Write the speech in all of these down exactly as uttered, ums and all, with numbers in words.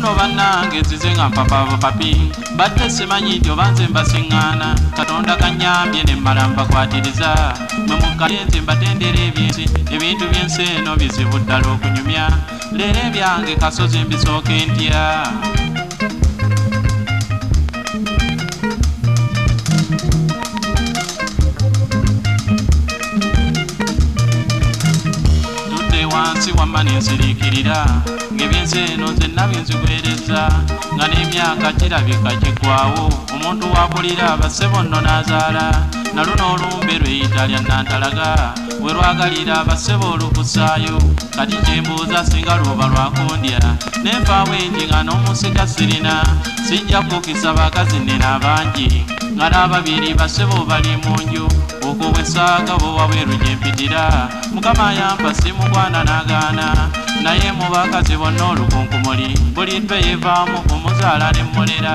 nno bannange nzize nga mpapa papi badde simanyi nti obanze mbasiŋŋaana Katonda kannyambye ne mmala mbakwatiriza mwe mukkalye nze mbatendera ebyensi ebintu by'ensi eno bizibu ddala okunyumya leero ebyange kasozi mbisooka entya wansi wamma nensiriikirira ng'ebyensi eno nzenna byenzigwereza nga n'emyaka kirabika kiggwawo omuntu wakulira bassebo nno n'azaala na luno olumbe lweyita lya nantalaga we lwagalira bassebo olukusaayo kati kyembuuza singa lwoba lwakundya nenfaawo enti nga n'omusika sirina sijja kukisa bakazi nne n'abangi nga n'ababiri bassebo bali mu nju okwo bwe saaga bo wabweru gye mpitira mukama yampa simugwana n'agaana naye mu bakazi bonna olukunkumuli buli ntwe yevaamu kumuzaala ne mmulera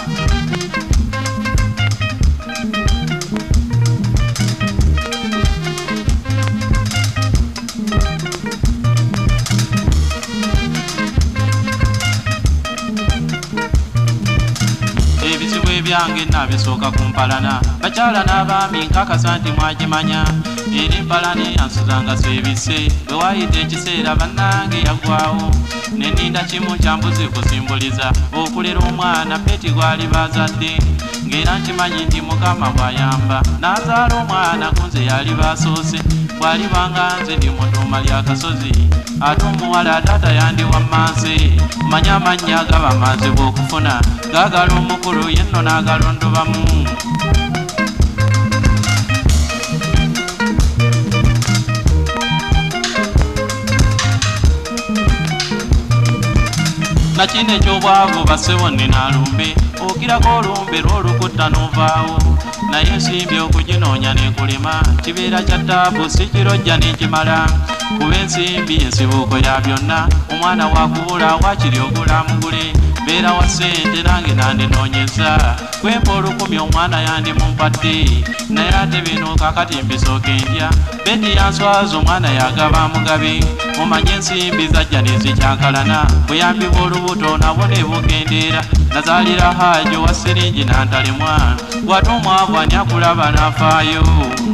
ebizibu ebyange nabisooka kumpalana bakyala n'abaami nkakasa nti mwagimanya eri mpalane yansuzanga seebise bwe waayita ekiseera bannange yaggwawo neninda kimu kyambuzi kusimbuliza okulera omwana peti gwali bazadde ng'era nkimanyi nti mukama bw'ayamba n'azaala omwana kunze yali basoose bw'alibanga nze ndi mutuuma ly'akasozi ate omuwala taata yandi wammanse manye amannya agaba amaze bw'okufuna gaagala omukulu yenno n'agalondobamu nakino ekyobwavu bassebo nina alumbe okirako olumbe lw'olukutta n'ovaawo naye ensimbi okuginoonya n'ekulema kibeera kya ttaabu si kirojja n'ekimala kuba ensimbi ensibuuko ya byonna omwana wakubula wakiri ogula mugule beera wa ssente nange nandinoonyeza kwempa olukumi omwana yandi mumpadde naye ate bino kakati mbisooka endya beti yanswaza omwana yagaba mugabe omanye ensimbi zajja nezikyankalana buyambi bw'olubuto nabwo ne bukendeera nazaalira haajo wa siringi nantalemwa gwate omwavu ani akulaba n'afaayo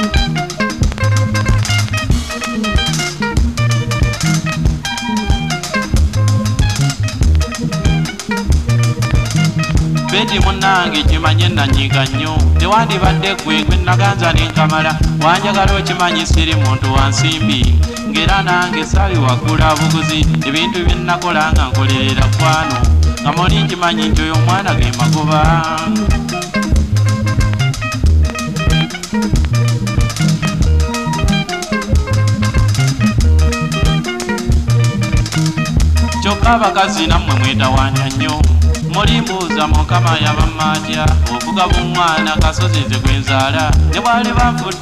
beti munnange kimanye nanyiga nnyo tewandibadde ggwe gwe naganza nenkamala wanjagala okimanyi siri muntu wa nsimbi ng'era nange saabi waggula buguzi ebintu bye nnakola nga nkolerera kwano nga muli nkimanyi nti oyo omwana ge magoba kyokka abakazi nammwe mwetawanya nnyo mulimbuuza mukama yabammatya okugaba omwana kasozi nze gwe nzaala ne bwali banfudde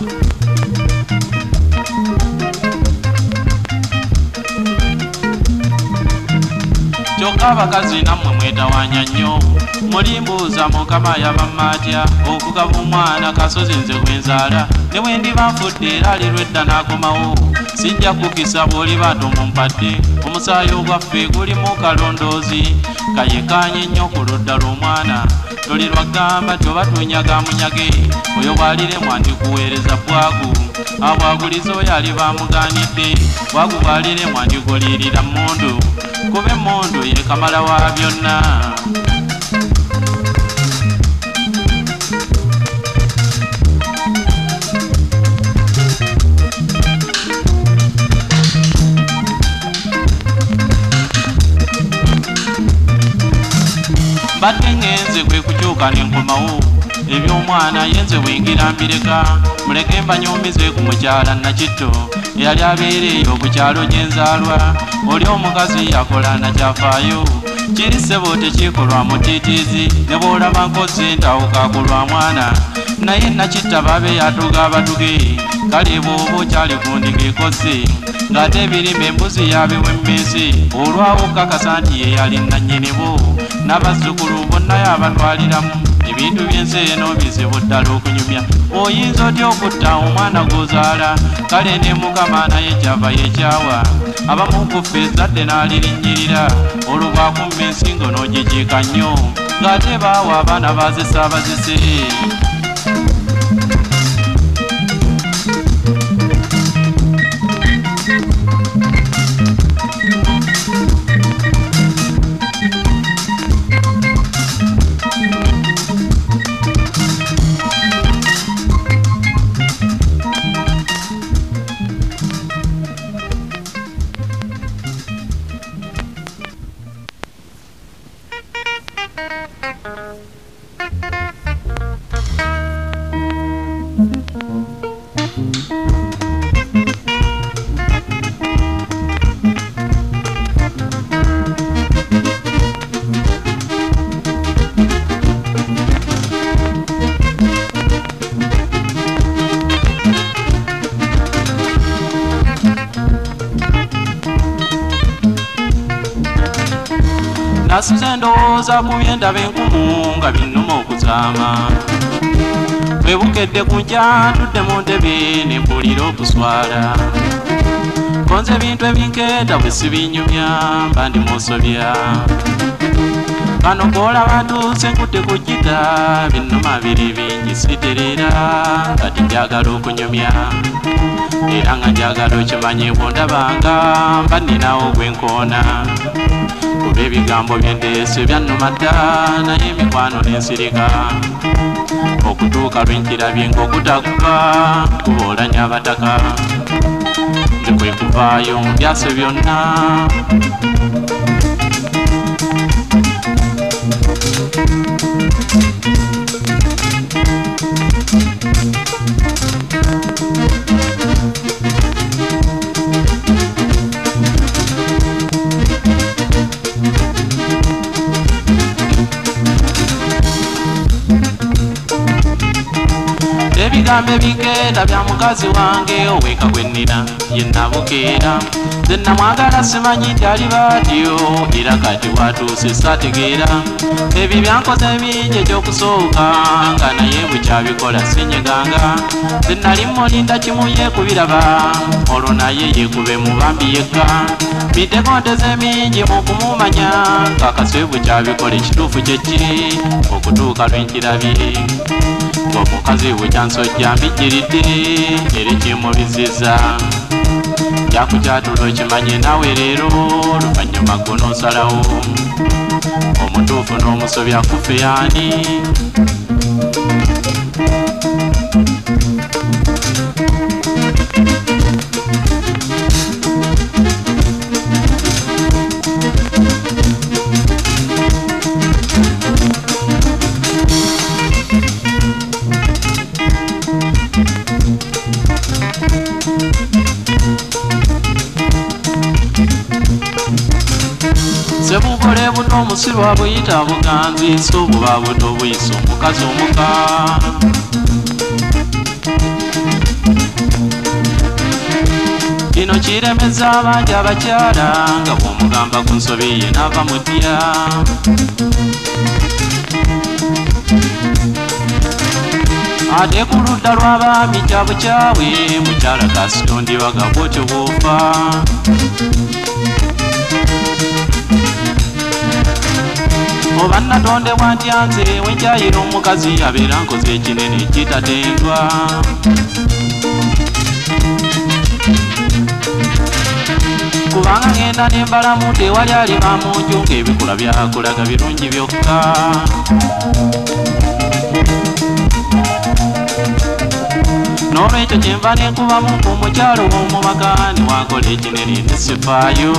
kyokka abakazi nammwe mwetawanya nnyo mulimbuuza mukama yabammatya okugaba omwana kasozi nze gwe nzaala ne bwe ndiba nfudde era alirwedda n'akomawo sijja kukisa bw'oliba tomumpadde omusaayi ogwaffe gulimu kalondoozi kayekanye nnyo ku ludda lw'omwana toli lwagamba ti oba tunyaga munyage oyo bw'aliremu andikuweereza bwagu abwaguliza oyo ali bamugaanidde bwagu bw'aliremu andigolirira mmundu kuba emmundu ye kamala wa byonna mbadde ngenze kwe kukyuka nenkomawo eby'omwana yenze bwengira mbireka muleke mbanyumize ku mukyala Nakitto eyali abeereeyo ku kyalo gye nzaalwa oli omukazi yakola nakyafaayo kiri ssebo tekiikolwa mutiitiizi ne bw'olaba nkozi ntawuka ku lwa mwana naye Nakitta babe yatuga abatuge kale bw'oba okyali ku ndiga ekoze ng'ate ebirime embuzi yabiwa emmesi olwawo kakasa nti ye yali nannyini bo n'abazzukulu bonna yabatwaliramu ebintu byensi eno bizibu ddala okunyumya. Oyinza otya okutta omwana gwozaala? Kale ne Mukama naye kyava yekyawa. Abamu ku ffe ezzadde n'alirinnyirira, olwo bwakumba ensingo n'ogikiika nnyo, ng'ate baawa abaana bazise abazise. Nasuze ndowooza ku byendaba enkumu nga binnuma okuzaama. Bwe bukedde ku nkya ntudde mu ntebe ne mpulira okuswala. Konze ebintu ebinkeeta bwe sibinyumya mba ndi musobya. Kano koolaba ntuuse nkutte ku jjita, binnuma biri bingi siterera, kati njagala okunyumya. Era nga njagala okimanye bw'ondabanga mba nninawo gwe nkoona. Kuba ebigambo byendeese byannuma dda, naye emikwano n'ensirika. Okutuuka lwe nkirabye ng'okutakuba kuboolanya abataka. Nze kwe kuvaayo mu byase byonna. Ebigambo ebinkeeta bya mukazi wange ow'eka gwe nnina ye Nabukeera. Nze namwagala simanyi nti ali baatyo, era kati watuuse saategeera. Ebyo byankoze bingi ekyokusooka, nga naye bukyabikola sinyeganga. Nze nali mulinda kimu yeekubiraba, olwo naye yeekube mu bambi yekka. Bitekonteze mingi mu kumumanya, kakaswe bukyabikola ekituufu kye ki, okutuuka lwe nkirabye. Omukazi bwekyansojja mbijjiridde, era ekimubizizza. Jakukyatula okimanye nawe leero, oluvannyuma gwe n'osalawo. Omutuufu n'omusobya kufe y'ani? Sebukole buto omusirwa buyita buganzi, so buba buto buyisa omukazi omuka. Kino kiremeza abangi abakyala, nga bw'omugamba ku nsobi ye n'ava mu ddya. Ate ku ludda lw'abaami kya bukyawe, mukyala kasitondibwaga bw'otyo bw'ofa. Oba natondebwa ntya nze wenkyayira omukazi abeera nkoze ekinene kitatendwa. Kubanga ngenda nembalamu tewali alima mu nju, ng'ebikula byakulaga birungi byokka. N'olwekyo kyenva nenkubamu ku mukyalo w'omumaka, niwakola ekinene ne sifaayo.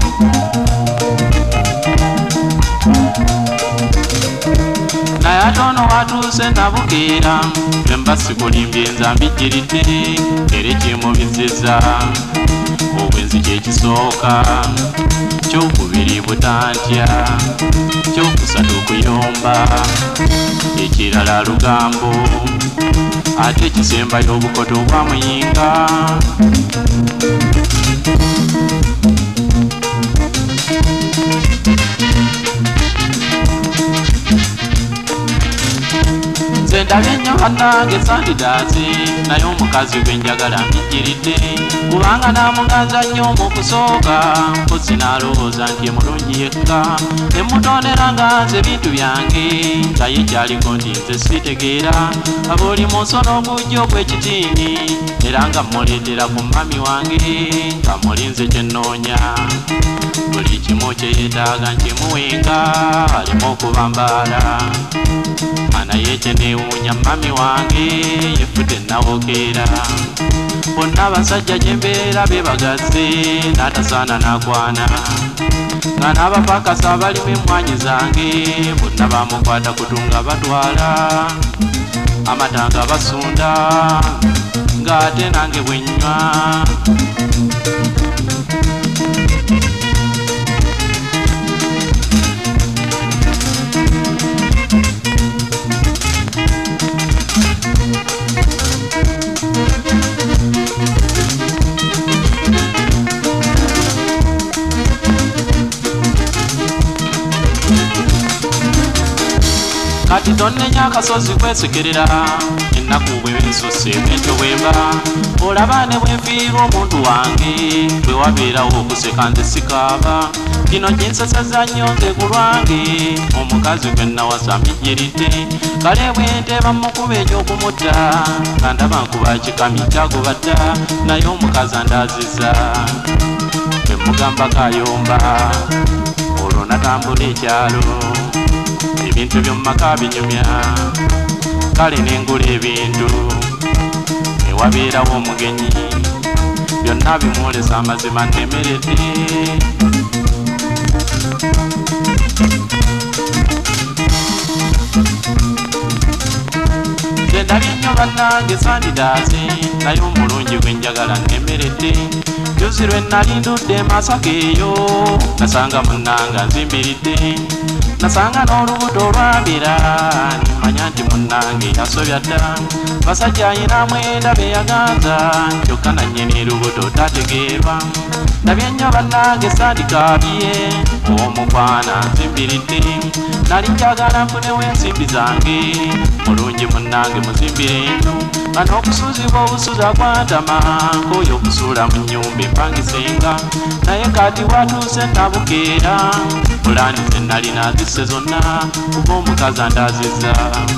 Naye ate ono watuuse Nabukeera, emba sikulimbye nze mbijjiridde, era ekimubizizza. Obwenzi kyekisooka, kyokubiri butantya, kyokusatu kuyomba, ekirala lugambo, ate ekisembayo obukoto bwa muyinga. ndabye nnyo bannange sandidaazi naye omukazi gwe njagala mbijjiridde kubanga namuganza nnyo mu kusooka mpozi n'alowooza nti mulungi yekka emmutonera nga nze bintu byange nga ye kyaliko nti nze sitegeera abooli mu nsono ogujja ogw'ekitiini era nga muleetera ku mami wange nga mulinze kye nnoonya buli kimu kye yeetaaga nkimuwenga alimu okubambaala naye kye neewuunya mami wange yefudde nawokeera bonna abasajja gye mbeera beebagaze n'atasaana n'akwana nga n'abapakasi abalimu emmwanyi zange bonna bamukwata kutunga batwala amatanga basunda ng'ate nange bwe nnywa kati tonnenya akasozi kwesekerera ennaku bwebensose bwentyo bwemba olaba ne bwenfiirwa omuntu wange bwe wabeerawo okuseka nze sikaaba kino kinseseza nnyo nze ku lwange omukazi gwe nnawasa mbijjiridde kale bwenteba mukuba ekyokumutta nga ndaba nkuba kikami kyagoba dda naye omukazi andaaziza bwe mugamba kayomba olwo natambula ekyalo ebintu by'omumaka binyumya kale nengula ebintu ewabeerawo omugenyi byonna bimwolesa amazima nnemeredde nze ndabye nnyo bannange sandidaazi naye omulungi gwe njagala nnemeredde juzi lwe nali ndudde Masaka eyo nasanga munnanga nzimbiridde nasanga n'olubuto olwabira nimanya nti munnange yasobya dda basajja ayina mwenda beyaganza kyokka nannyini lubuto tategeerwa ndabye nnyo bannange sandikaabye omukwana nzimbiridde nali njagala nfunewo ensimbi zange mulungi munnange muzimbire nnyo nga n'okusuuzibwa obusuza kwantama nk'oyo okusuula mu nnyumba empangisenga naye kati watuuse nabukeera pulaani ze nali nazisse zonna kuba omukazi andaaziza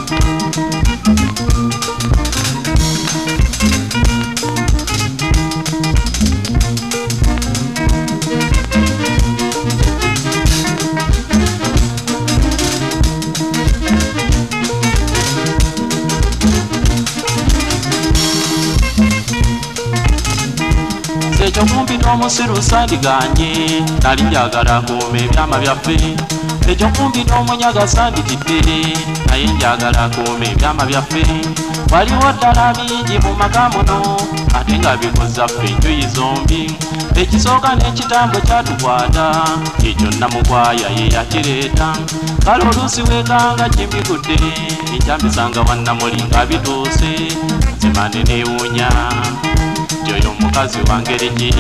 ekyo kumpi n'omusiru sandiganye nali njagala kuuma ebyama byaffe ekyo kumpi n'omunyaga sanditidde naye njagala kuuma ebyama byaffe waliwo ddala bingi mu maka muno ate nga bikoza ffe enjuyi zombi ekisooka n'ekitambo kyatukwata ekyo namukwaya ye yakireeta kale oluusi weekanga kimbigudde enkyambisanga wannamuli nga bituuse nzimane neewuunya oyo omukazi wangeri ki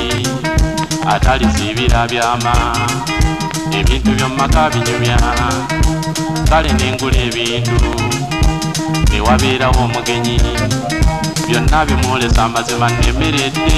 atalizibira byama ebintu by'omumaka binyumya kale nengula ebintu ewabeerawo omugenyi byonna bimwolesa amazima nnemeredde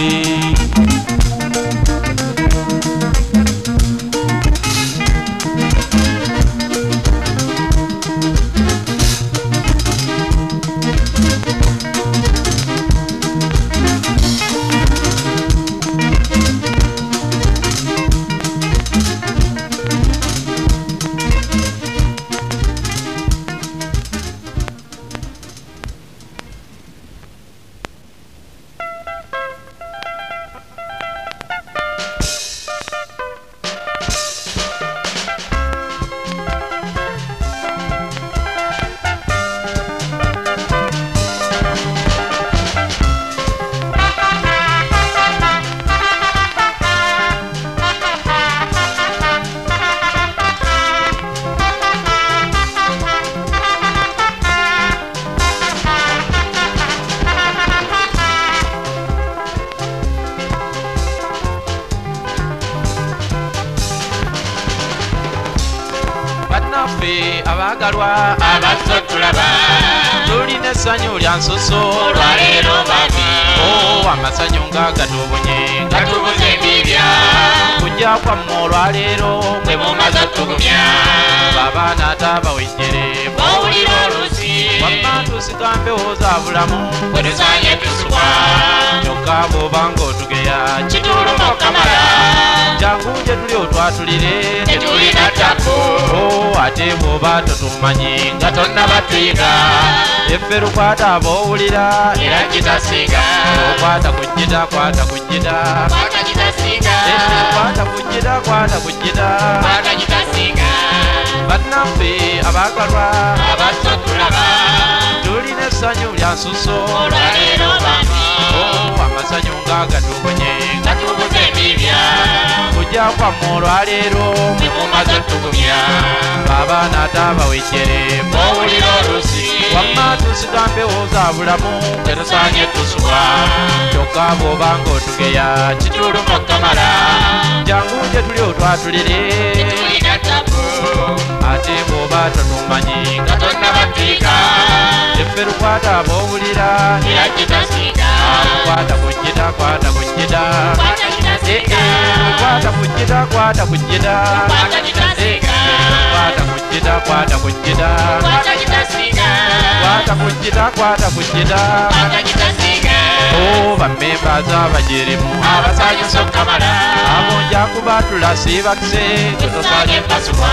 abagalwa abazo tulaba tulina essanyu lya nsuso olwaleero bami o amasanyu nga gatubunye gatubuze ebibya kujja kwammwe olwaleero bwe mumaze otugumya babaana tabawejjere bowulira oluusi wamma tusigambewo za bulamu bwe tusaanye tusubwa kyokka bw'oba ng'otugeya kituluma okamala jangu gye tuli otwatulire tetulina ttaku o ate bw'oba totumanyi nga tonnaba tuyiga effe lukwata ab'owulira era kitasiga okwata ku jjita kwata ku jjita kwata kitasiga kwata ku jjita kwata ku jjita kwata kitasiga bannaffe abaagalwa abato tulaba tulina essanyu lya nsuso olwaleero bami o amasanyu nga gatubunye gatubuze ebibya kujja kwammwe olwaleero bwe mumaze otugumya abaana tabawejjere bowulira oluusi wamma tusigambewo za bulamu bwe tusaanye tusubwa kyokka bw'oba ng'otugeya kituluma okamala jangu gye tuli otwatulire tetulina ttaku ate bw'oba totumanyi nga tonnaba tuyiga effe lukwata ab'owulira era kitasiga kwata ku jjita kwata ku jjita kwata kitasiga kwata ku jjita kwata ku jjita kwata kitasiga kwata ku jjita kwata ku jjita kwata kitasiga kwata ku jjita kwata ku jjita kwata kitasiga o bammemba z'abajerimu abasanyusa okamala abonja kubatula siibakise tetusaanye mpasubwa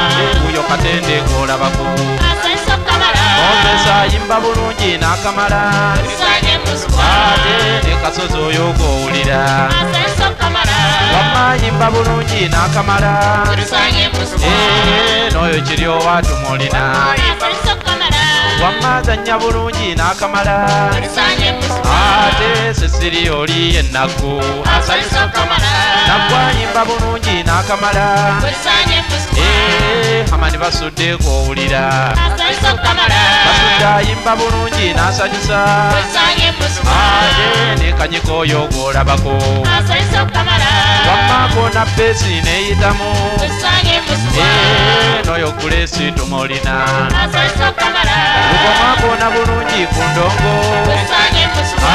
uyo katende ng'olabako asanyusa okamala ompesa yimba bulungi n'akamala tetusaanye mpasubwa ate ne kasozi oyo g'owulira asanyusa okamala wamma yimba bulungi n'akamala tetusaanye mpasubwa n'oyo kiri owatumulina asanyusa okamala wamma zanya bulungi n'akamala tetusaanye mpasubwa ate sesiri oli yennaku asanyusa okamala naggwayimba bulungi n'akamala tetusaanye mpasubwa hamani basudde g'owulira asanyusa okamala basudde ayimba bulungi n'asanyusa tetusaanye mpasubwa ate ne kanyiko oyo gw'olabako asanyusa okamala wamma gona beesi neeyitamu tetusaanye mpasubwa n'oyo gulesi tumulina asanyusa okamala lugoma gona bulungi ku ndongo tetusaanye mpasubwa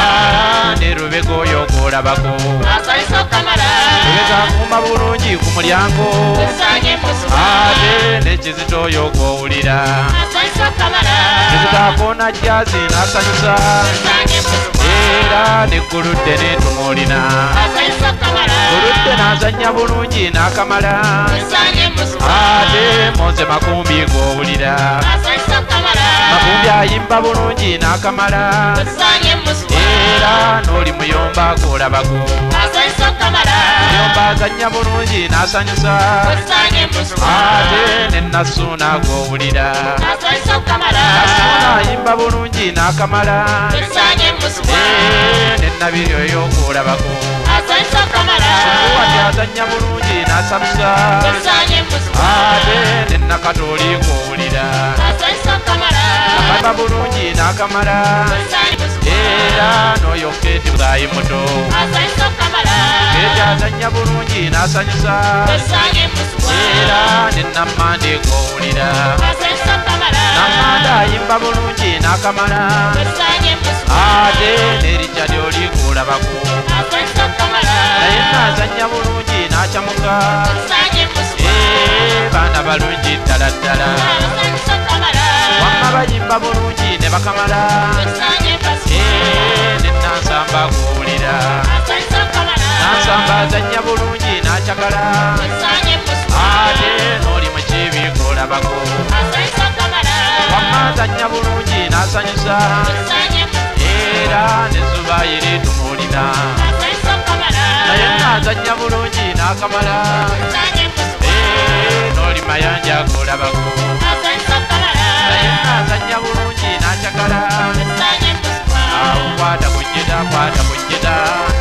ne lubega oyo gw'olabako asanyusa okamala lubega akuma bulungi ku mulyango tetusaanye mpasubwa ate n'ekizito oyo gw'owulira asanyusa okamala kizitaakona jazi n'asanyusa tetusaanye mpasubwa era negguludde netumulina asanyusa okamala guludde n'azanya bulungi n'akamala tetusaanye mpasubwa ate monze makumbi g'owulira asanyusa okamala makumbi ayimba bulungi n'akamala tetusaanye mpasubwa era n'oli muyomba g'olabako asanyusa okamala muyomba azanya bulungi n'asanyusa tetusaanye mpasubwa ate ne nassuuna g'owulira asanyusa okamala nassuuna ayimba bulungi n'akamala tetusaanye mpasubwa ne nabiri oyo g'olabako asanyusa okamala wati azanya bulungi n'asamusa tetusaanye mpasubwa ate ne nakatooli g'owulira asanyusa okamala akaba bulungi n'akamala tetusaanye mpasubwa era n'oyo keeti bwayi muto asanyusa okamala keeti azanya bulungi n'asanyusa tetusaanye mpasubwa era ne nammande g'owulira asanyusa okamala nammande ayimba bulungi n'akamala tetusaanye mpasubwa ate n'erinnya ly'oli g'olabako asanyusa okamala naye n'azanya bulungi n'akyamuka tetusaanye mpasubwa baana balungi ddala ddala asanyusa okamala wamma bayimba bulungi ne bakamala tetusaanye mpasubwa ne nansamba g'owulira asanyusa okamala nansamba azanya bulungi n'akyagala tetusaanye mpasubwa ate n'oli mu kibi g'olabako asanyusa okamala wamma azanya bulungi n'asanyusa tetusaanye mpasubwa era n'ezzuba iri tumulina asanyusa okamala naye n'azanya bulungi n'akamala tetusaanye mpasubwa n'oli mayanja g'olabako asanyusa okamala naye n'azanya bulungi n'akyagala tetusaanye mpasubwa awo kwata ku jjita kwata ku jjita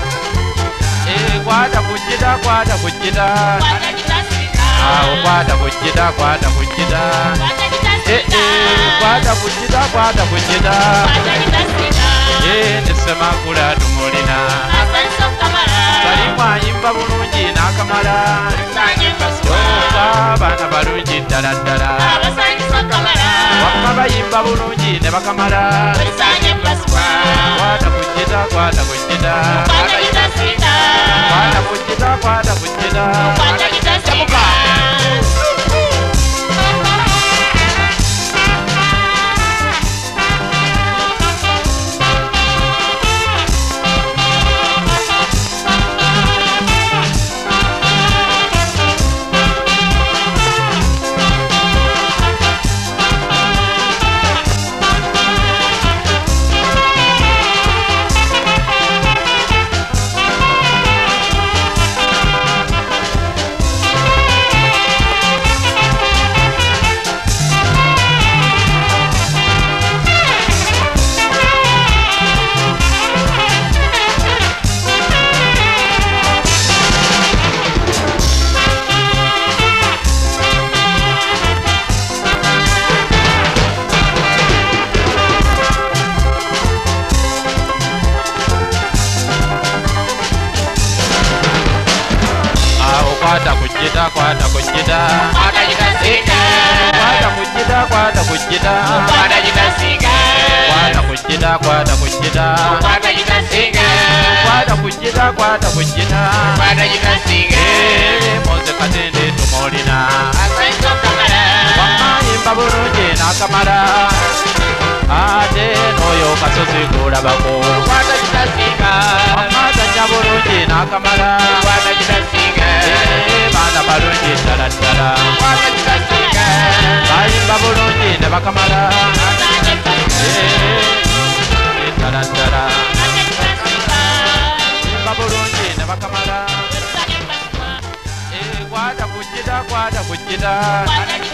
kwata ku jjita kwata ku jjita kwata kitasiga awo kwata ku jjita kwata ku jjita kwata kitasiga kwata ku jjita kwata ku jjita kwata kitasiga nesemakula tumulina asanyusa okamala salimu ayimba bulungi n'akamala tetusaanye mpasubwa yoka abaana balungi ddala ddala abasanyusa okamala wamma bayimba bulungi ne bakamala Olisanye paswa kwata kujjita kwata kujjita Kwata kitasinga kwata kujjita kwata kujjita Kwata kitasinga kwata kujjita kwata kujjita Kwata kitasinga kwata kujjita kwata kujjita Kwata kitasinga kwata kujjita kwata kujjita Kwata kitasinga kwata kujjita kwata kujjita Kwata kitasinga moze katende tumolina Asenso kamala wamayimba bulungi n'akamala ate n'oyo kasozi kulabako Kwata kitasinga wamazanya bulungi n'akamala Kwata kitasinga baana balungi ddala ddala Kwata kitasinga bayimba bulungi ne bakamala ddala ddala bayimba bulungi ne bakamala kwata kujjita kwata kujjita